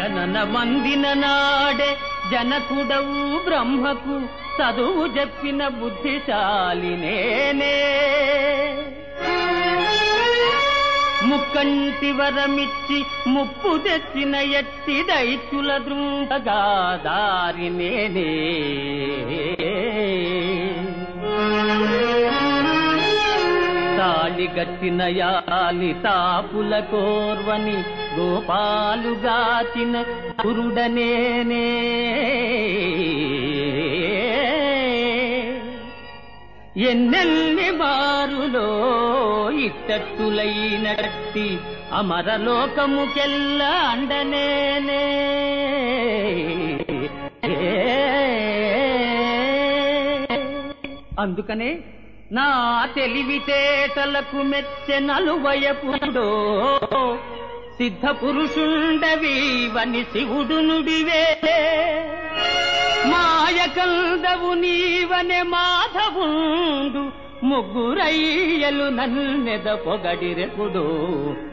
జనన మందిన నాడే జనకుడవు బ్రహ్మకు చదువు చెప్పిన బుద్ధిశాలి నేనే. ముక్కంటి వరమిచ్చి ముప్పు తెచ్చిన ఎత్తి దైత్యుల దృంగగా దారి నేనే. తాళిగట్టిన యాలి తాపుల కోర్వని గోపాలుగాచిన గురుడనేనే. ఎన్నెల్ని మారులో ఇట్టట్టులైనట్టి అమరలోకముకెల్ల అండనేనే. అందుకనే నా తెలివితేటలకు మెచ్చె నలువయపుడో సిద్ధ పురుషుండవీవని శివుడు నుడివే. మాయకందవు నీవనే మాధవుండు ముగ్గురయ్యలు నన్నెద పొగడిరెపుడో